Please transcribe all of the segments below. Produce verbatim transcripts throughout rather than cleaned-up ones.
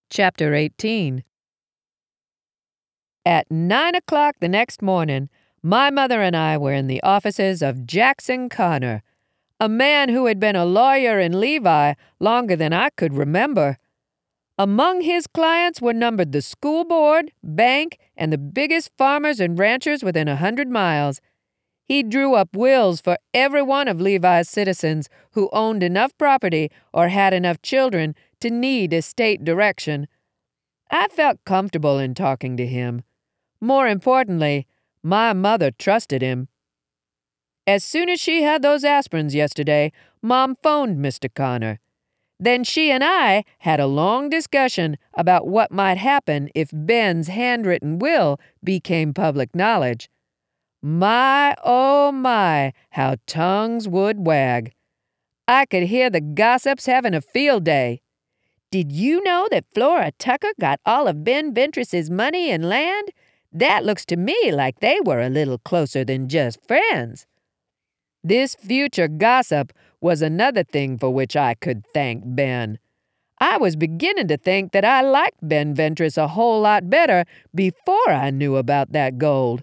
Chapter eighteen. At nine o'clock the next morning, my mother and I were in the offices of Jackson Connor, a man who had been a lawyer in Levi longer than I could remember. Among his clients were numbered the school board, bank, and the biggest farmers and ranchers within a hundred miles. He drew up wills for every one of Levi's citizens who owned enough property or had enough children to need estate direction. I felt comfortable in talking to him. More importantly, my mother trusted him. As soon as she had those aspirins yesterday, Mom phoned Mister Connor. Then she and I had a long discussion about what might happen if Ben's handwritten will became public knowledge. My, oh my, how tongues would wag. I could hear the gossips having a field day. Did you know that Flora Tucker got all of Ben Ventress's money and land? That looks to me like they were a little closer than just friends. This future gossip was another thing for which I could thank Ben. I was beginning to think that I liked Ben Ventress a whole lot better before I knew about that gold.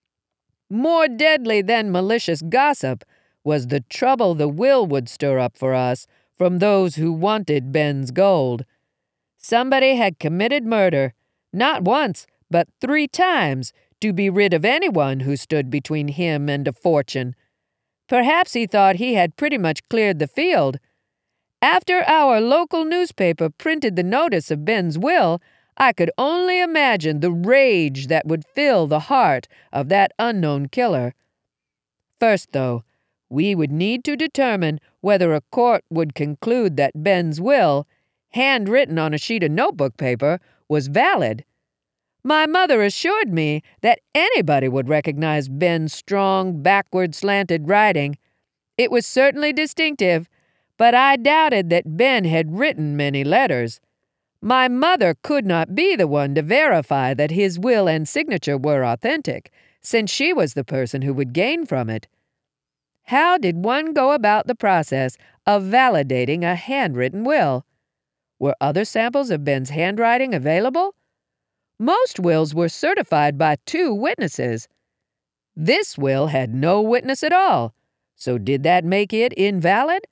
More deadly than malicious gossip was the trouble the will would stir up for us from those who wanted Ben's gold. Somebody had committed murder, not once, but three times, to be rid of anyone who stood between him and a fortune. Perhaps he thought he had pretty much cleared the field. After our local newspaper printed the notice of Ben's will, I could only imagine the rage that would fill the heart of that unknown killer. First, though, we would need to determine whether a court would conclude that Ben's will, handwritten on a sheet of notebook paper, was valid. My mother assured me that anybody would recognize Ben's strong, backward slanted writing. It was certainly distinctive, but I doubted that Ben had written many letters. My mother could not be the one to verify that his will and signature were authentic, since she was the person who would gain from it. How did one go about the process of validating a handwritten will? Were other samples of Ben's handwriting available? Most wills were certified by two witnesses. This will had no witness at all, so did that make it invalid?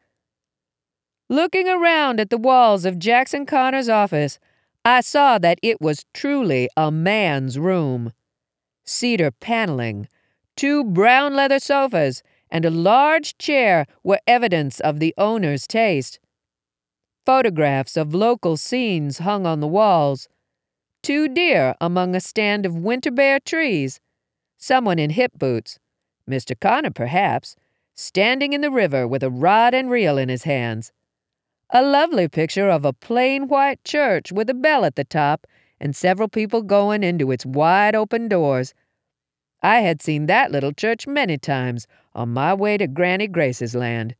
Looking around at the walls of Jackson Connor's office, I saw that it was truly a man's room. Cedar paneling, two brown leather sofas, and a large chair were evidence of the owner's taste. Photographs of local scenes hung on the walls. Two deer among a stand of winter bare trees. Someone in hip boots, Mister Connor perhaps, standing in the river with a rod and reel in his hands. A lovely picture of a plain white church with a bell at the top and several people going into its wide open doors. I had seen that little church many times on my way to Granny Grace's land.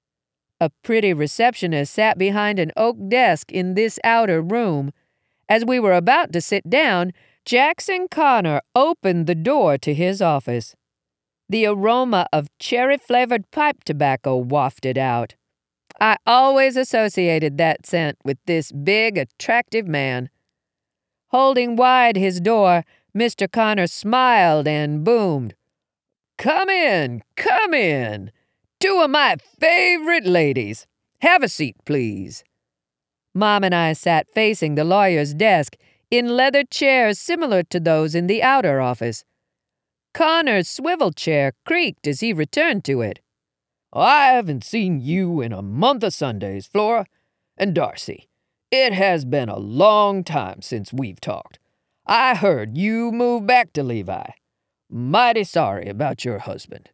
A pretty receptionist sat behind an oak desk in this outer room. As we were about to sit down, Jackson Connor opened the door to his office. The aroma of cherry-flavored pipe tobacco wafted out. I always associated that scent with this big, attractive man. Holding wide his door, Mister Connor smiled and boomed, "Come in, come in. Two of my favorite ladies. Have a seat, please." Mom and I sat facing the lawyer's desk in leather chairs similar to those in the outer office. Connor's swivel chair creaked as he returned to it. "I haven't seen you in a month of Sundays, Flora. And Darcy, it has been a long time since we've talked. I heard you moved back to Levi. Mighty sorry about your husband."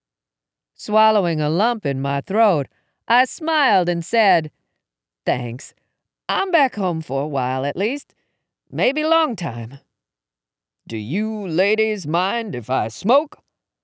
Swallowing a lump in my throat, I smiled and said, "Thanks. I'm back home for a while at least. Maybe long time." "Do you ladies mind if I smoke?"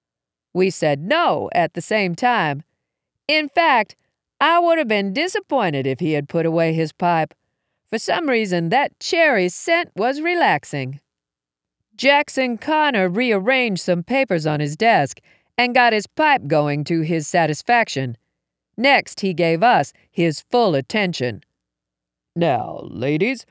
We said no at the same time. In fact, I would have been disappointed if he had put away his pipe. For some reason, that cherry scent was relaxing. Jackson Connor rearranged some papers on his desk and got his pipe going to his satisfaction. Next, he gave us his full attention. "Now, ladies,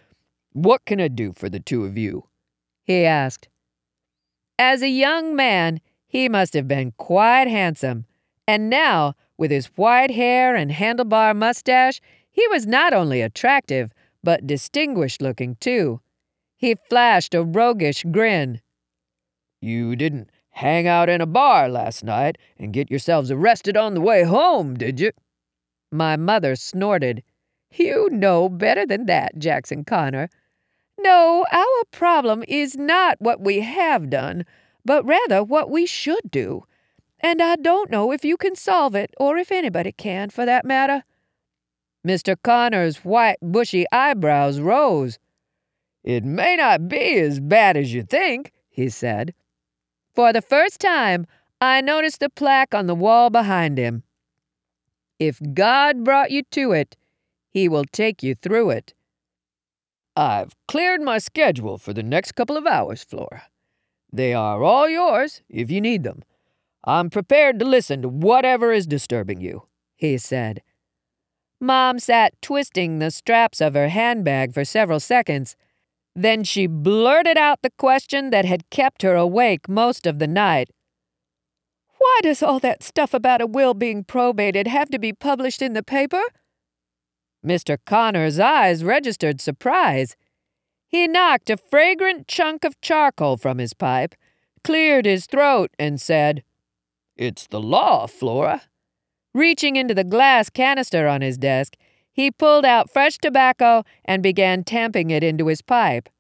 What can I do for the two of you?" he asked. As a young man, he must have been quite handsome, and now, with his white hair and handlebar mustache, he was not only attractive, but distinguished-looking, too. He flashed a roguish grin. "You didn't hang out in a bar last night and get yourselves arrested on the way home, did you?" My mother snorted. "You know better than that, Jackson Connor. No, our problem is not what we have done, but rather what we should do. And I don't know if you can solve it, or if anybody can, for that matter." Mister Connor's white, bushy eyebrows rose. "It may not be as bad as you think," he said. For the first time, I noticed the plaque on the wall behind him. "If God brought you to it, He will take you through it." "I've cleared my schedule for the next couple of hours, Flora. They are all yours if you need them. I'm prepared to listen to whatever is disturbing you," he said. Mom sat twisting the straps of her handbag for several seconds. Then she blurted out the question that had kept her awake most of the night. "Why does all that stuff about a will being probated have to be published in the paper?" Mister Connor's eyes registered surprise. He knocked a fragrant chunk of charcoal from his pipe, cleared his throat, and said, "It's the law, Flora." Reaching into the glass canister on his desk, he pulled out fresh tobacco and began tamping it into his pipe.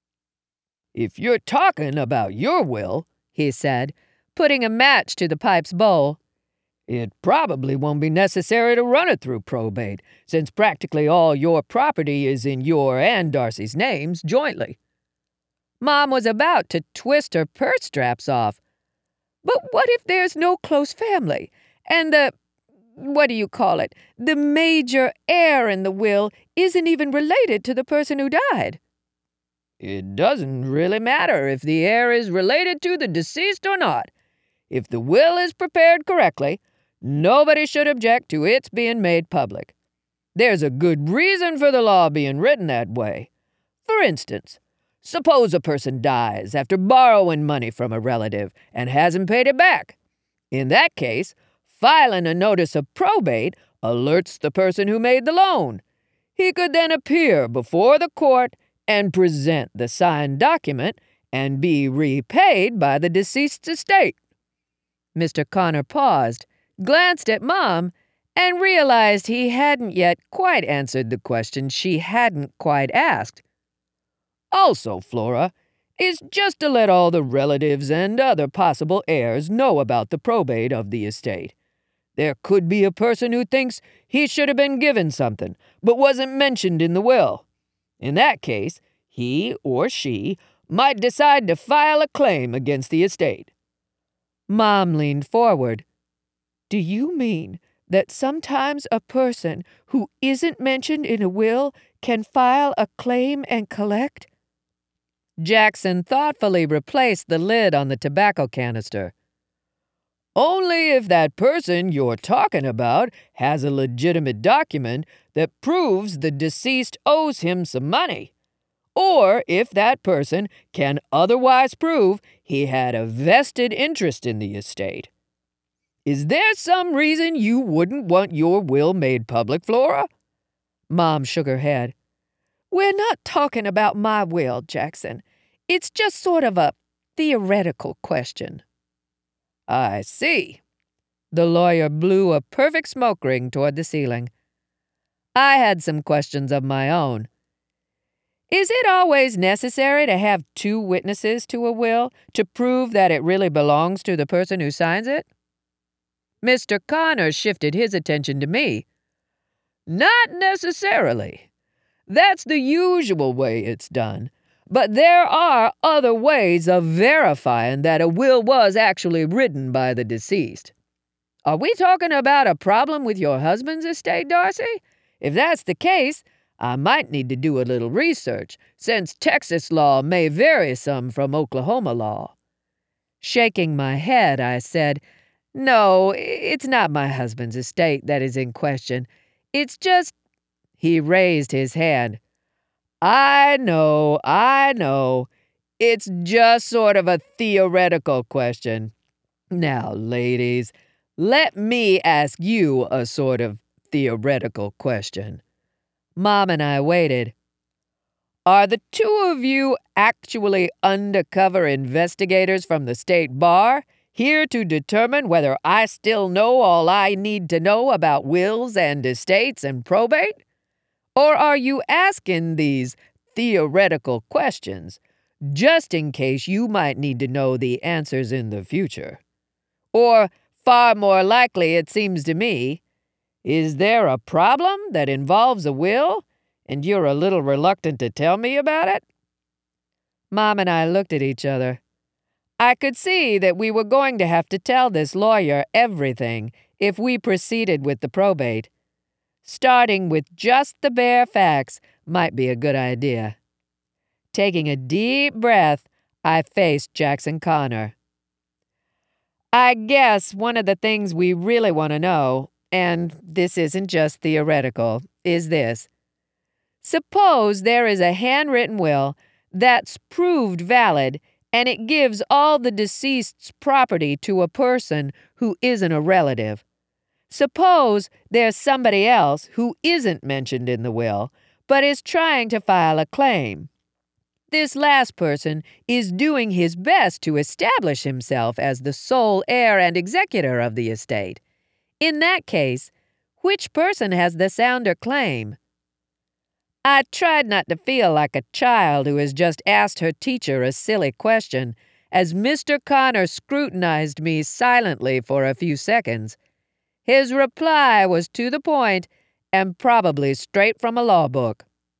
"If you're talking about your will," he said, putting a match to the pipe's bowl, "it probably won't be necessary to run it through probate, since practically all your property is in your and Darcy's names jointly." Mom was about to twist her purse straps off. "But what if there's no close family, and the, what do you call it, the major heir in the will isn't even related to the person who died?" "It doesn't really matter if the heir is related to the deceased or not. If the will is prepared correctly, nobody should object to its being made public. There's a good reason for the law being written that way. For instance, suppose a person dies after borrowing money from a relative and hasn't paid it back. In that case, filing a notice of probate alerts the person who made the loan. He could then appear before the court and present the signed document and be repaid by the deceased's estate." Mister Connor paused, glanced at Mom, and realized he hadn't yet quite answered the question she hadn't quite asked. "Also, Flora, is just to let all the relatives and other possible heirs know about the probate of the estate. There could be a person who thinks he should have been given something, but wasn't mentioned in the will. In that case, he or she might decide to file a claim against the estate." Mom leaned forward. "Do you mean that sometimes a person who isn't mentioned in a will can file a claim and collect?" Jackson thoughtfully replaced the lid on the tobacco canister. "Only if that person you're talking about has a legitimate document that proves the deceased owes him some money, or if that person can otherwise prove he had a vested interest in the estate. Is there some reason you wouldn't want your will made public, Flora?" Mom shook her head. "We're not talking about my will, Jackson. It's just sort of a theoretical question." "I see." The lawyer blew a perfect smoke ring toward the ceiling. I had some questions of my own. Is it always necessary to have two witnesses to a will to prove that it really belongs to the person who signs it? Mister Connor shifted his attention to me. "Not necessarily. That's the usual way it's done. But there are other ways of verifying that a will was actually written by the deceased. Are we talking about a problem with your husband's estate, Darcy? If that's the case, I might need to do a little research, since Texas law may vary some from Oklahoma law." Shaking my head, I said, "No, it's not my husband's estate that is in question. It's just—" He raised his hand. I know, I know. It's just sort of a theoretical question. Now, ladies, let me ask you a sort of theoretical question. Mom and I waited. Are the two of you actually undercover investigators from the state bar, here to determine whether I still know all I need to know about wills and estates and probate? Or are you asking these theoretical questions just in case you might need to know the answers in the future? Or, far more likely, it seems to me, is there a problem that involves a will, and you're a little reluctant to tell me about it? Mom and I looked at each other. I could see that we were going to have to tell this lawyer everything if we proceeded with the probate. Starting with just the bare facts might be a good idea. Taking a deep breath, I faced Jackson Connor. I guess one of the things we really want to know, and this isn't just theoretical, is this. Suppose there is a handwritten will that's proved valid and it gives all the deceased's property to a person who isn't a relative. Suppose there's somebody else who isn't mentioned in the will, but is trying to file a claim. This last person is doing his best to establish himself as the sole heir and executor of the estate. In that case, which person has the sounder claim? I tried not to feel like a child who has just asked her teacher a silly question, as Mister Connor scrutinized me silently for a few seconds. His reply was to the point and probably straight from a law book.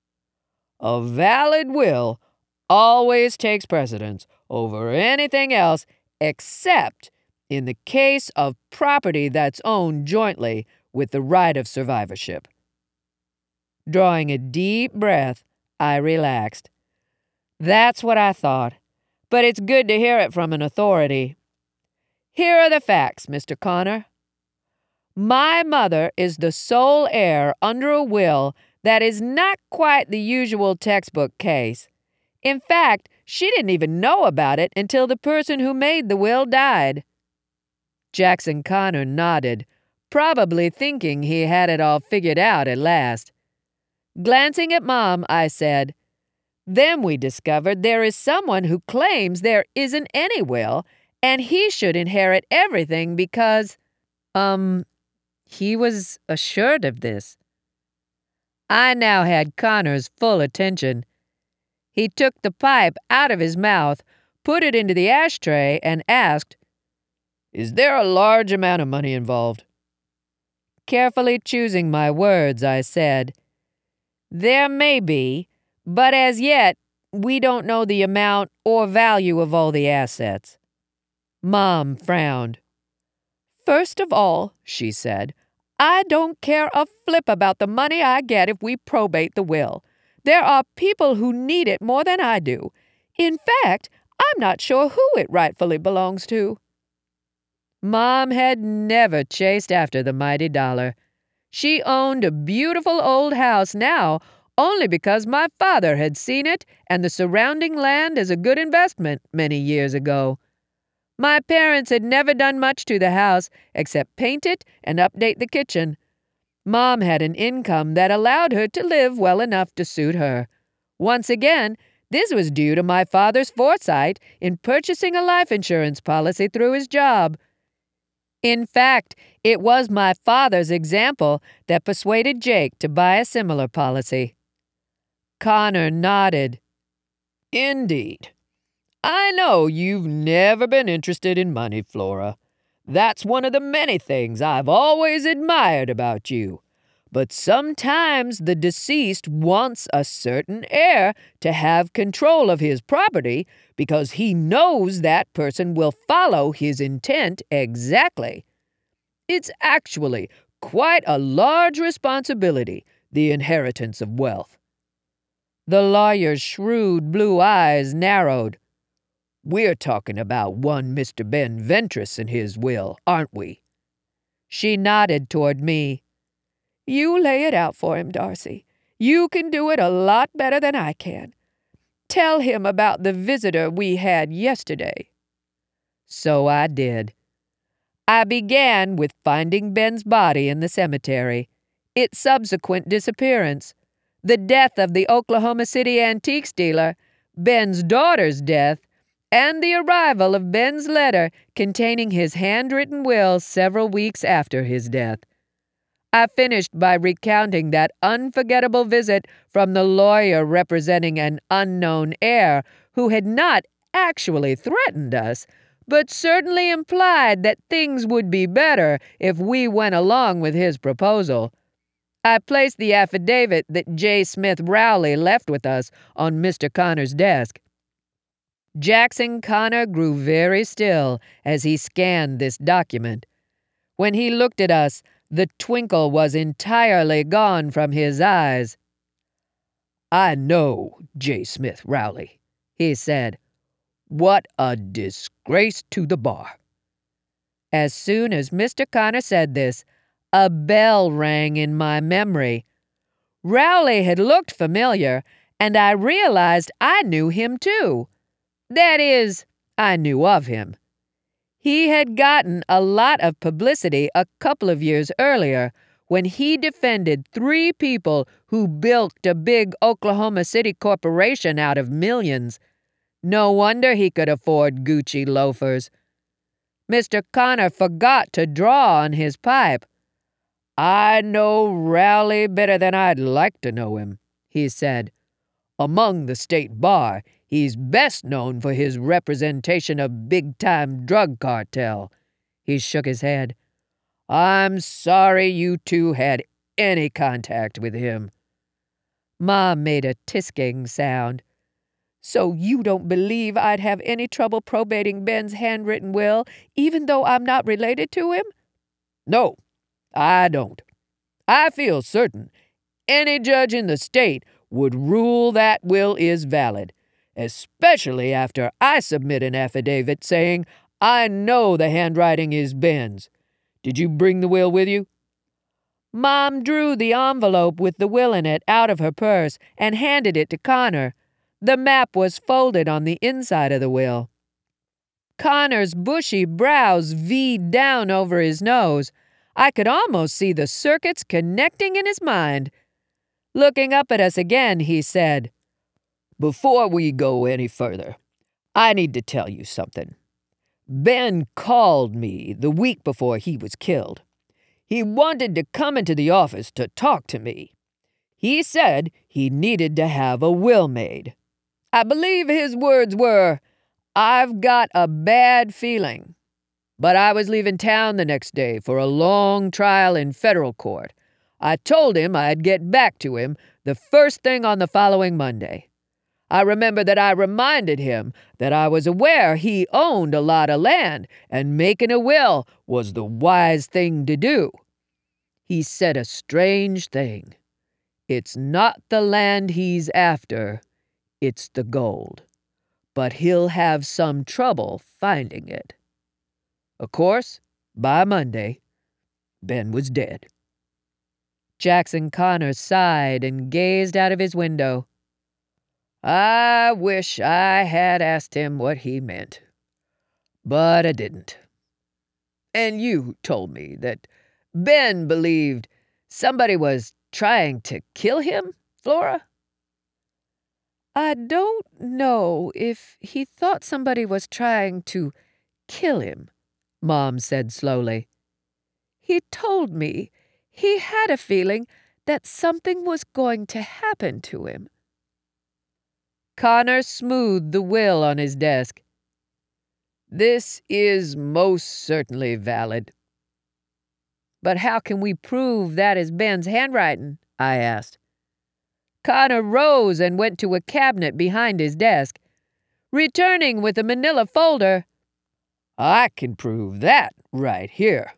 A valid will always takes precedence over anything else except in the case of property that's owned jointly with the right of survivorship. Drawing a deep breath, I relaxed. That's what I thought, but it's good to hear it from an authority. Here are the facts, Mister Connor. My mother is the sole heir under a will that is not quite the usual textbook case. In fact, she didn't even know about it until the person who made the will died. Jackson Connor nodded, probably thinking he had it all figured out at last. Glancing at Mom, I said, Then we discovered there is someone who claims there isn't any will, and he should inherit everything because, um, he was assured of this. I now had Connor's full attention. He took the pipe out of his mouth, put it into the ashtray, and asked, Is there a large amount of money involved? Carefully choosing my words, I said, There may be, but as yet, we don't know the amount or value of all the assets. Mom frowned. First of all, she said, I don't care a flip about the money I get if we probate the will. There are people who need it more than I do. In fact, I'm not sure who it rightfully belongs to. Mom had never chased after the mighty dollar. She owned a beautiful old house now only because my father had seen it and the surrounding land as a good investment many years ago. My parents had never done much to the house except paint it and update the kitchen. Mom had an income that allowed her to live well enough to suit her. Once again, this was due to my father's foresight in purchasing a life insurance policy through his job. In fact, it was my father's example that persuaded Jake to buy a similar policy. Connor nodded. Indeed. I know you've never been interested in money, Flora. That's one of the many things I've always admired about you. But sometimes the deceased wants a certain heir to have control of his property because he knows that person will follow his intent exactly. It's actually quite a large responsibility, the inheritance of wealth. The lawyer's shrewd blue eyes narrowed. We're talking about one Mister Ben Ventris and his will, aren't we? She nodded toward me. You lay it out for him, Darcy. You can do it a lot better than I can. Tell him about the visitor we had yesterday." So I did. I began with finding Ben's body in the cemetery, its subsequent disappearance, the death of the Oklahoma City antiques dealer, Ben's daughter's death, and the arrival of Ben's letter containing his handwritten will several weeks after his death. I finished by recounting that unforgettable visit from the lawyer representing an unknown heir who had not actually threatened us, but certainly implied that things would be better if we went along with his proposal. I placed the affidavit that J. Smith Rowley left with us on Mister Connor's desk. Jackson Connor grew very still as he scanned this document. When he looked at us, the twinkle was entirely gone from his eyes. "I know, J. Smith Rowley," he said. "What a disgrace to the bar." As soon as Mister Connor said this, a bell rang in my memory. Rowley had looked familiar, and I realized I knew him too. That is, I knew of him. He had gotten a lot of publicity a couple of years earlier when he defended three people who bilked a big Oklahoma City corporation out of millions. No wonder he could afford Gucci loafers. Mister Connor forgot to draw on his pipe. "I know Rowley better than I'd like to know him," he said. "Among the state bar, he's best known for his representation of big-time drug cartel." He shook his head. "I'm sorry you two had any contact with him." Mom made a tisking sound. "So you don't believe I'd have any trouble probating Ben's handwritten will, even though I'm not related to him?" "No, I don't. I feel certain any judge in the state would rule that will is valid, especially after I submit an affidavit saying I know the handwriting is Ben's. Did you bring the will with you?" Mom drew the envelope with the will in it out of her purse and handed it to Connor. The map was folded on the inside of the will. Connor's bushy brows V'd down over his nose. I could almost see the circuits connecting in his mind. Looking up at us again, he said, "Before we go any further, I need to tell you something. Ben called me the week before he was killed. He wanted to come into the office to talk to me. He said he needed to have a will made. I believe his words were, 'I've got a bad feeling.' But I was leaving town the next day for a long trial in federal court. I told him I'd get back to him the first thing on the following Monday. I remember that I reminded him that I was aware he owned a lot of land and making a will was the wise thing to do. He said a strange thing. It's not the land he's after, it's the gold. But he'll have some trouble finding it. Of course, by Monday, Ben was dead." Jackson Connor sighed and gazed out of his window. "I wish I had asked him what he meant, but I didn't. And you told me that Ben believed somebody was trying to kill him, Flora?" "I don't know if he thought somebody was trying to kill him," Mom said slowly. "He told me he had a feeling that something was going to happen to him." Connor smoothed the will on his desk. "This is most certainly valid." "But how can we prove that is Ben's handwriting?" I asked. Connor rose and went to a cabinet behind his desk. Returning with a manila folder, "I can prove that right here.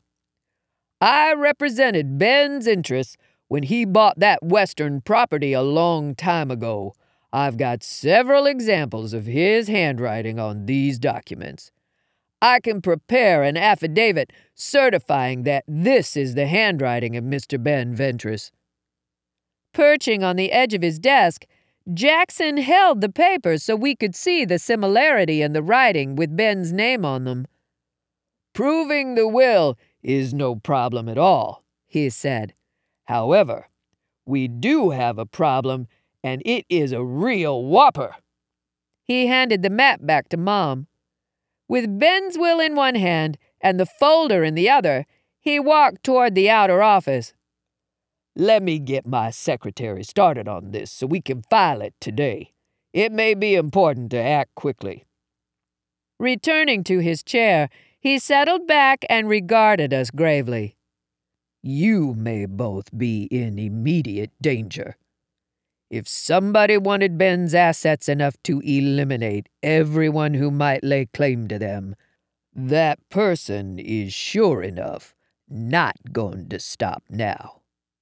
I represented Ben's interests when he bought that western property a long time ago. I've got several examples of his handwriting on these documents. I can prepare an affidavit certifying that this is the handwriting of Mister Ben Ventris." Perching on the edge of his desk, Jackson held the papers so we could see the similarity in the writing with Ben's name on them. "Proving the will is no problem at all," he said. "However, we do have a problem, and it is a real whopper." He handed the map back to Mom. With Ben's will in one hand and the folder in the other, he walked toward the outer office. "Let me get my secretary started on this so we can file it today. It may be important to act quickly." Returning to his chair, he settled back and regarded us gravely. "You may both be in immediate danger. If somebody wanted Ben's assets enough to eliminate everyone who might lay claim to them, that person is sure enough not going to stop now."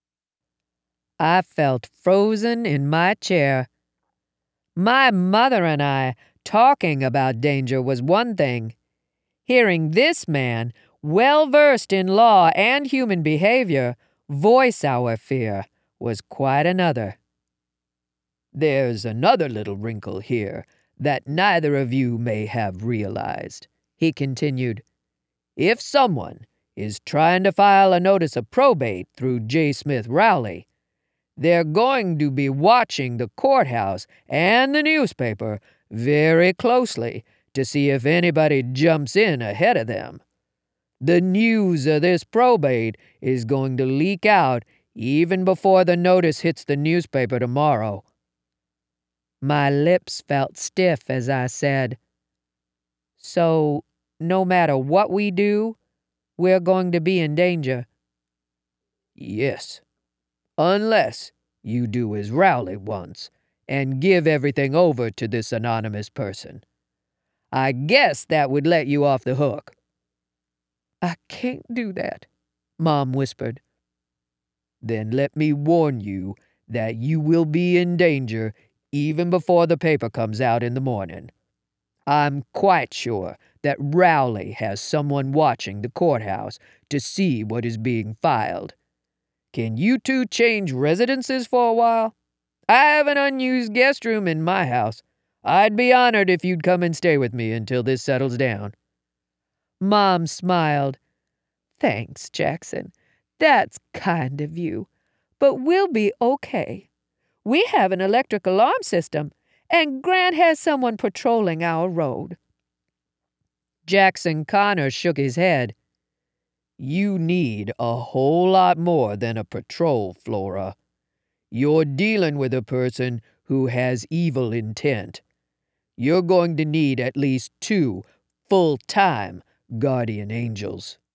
I felt frozen in my chair. My mother and I talking about danger was one thing. Hearing this man, well-versed in law and human behavior, voice our fear was quite another. "There's another little wrinkle here that neither of you may have realized," he continued. "If someone is trying to file a notice of probate through J. Smith Rowley, they're going to be watching the courthouse and the newspaper very closely to see if anybody jumps in ahead of them. The news of this probate is going to leak out even before the notice hits the newspaper tomorrow." My lips felt stiff as I said, "So, no matter what we do, we're going to be in danger." "Yes, unless you do as Rowley wants and give everything over to this anonymous person. I guess that would let you off the hook." "I can't do that," Mom whispered. "Then let me warn you that you will be in danger even before the paper comes out in the morning. I'm quite sure that Rowley has someone watching the courthouse to see what is being filed. Can you two change residences for a while? I have an unused guest room in my house. I'd be honored if you'd come and stay with me until this settles down." Mom smiled. "Thanks, Jackson. That's kind of you. But we'll be okay. We have an electric alarm system, and Grant has someone patrolling our road." Jackson Connor shook his head. "You need a whole lot more than a patrol, Flora. You're dealing with a person who has evil intent. You're going to need at least two full-time guardian angels."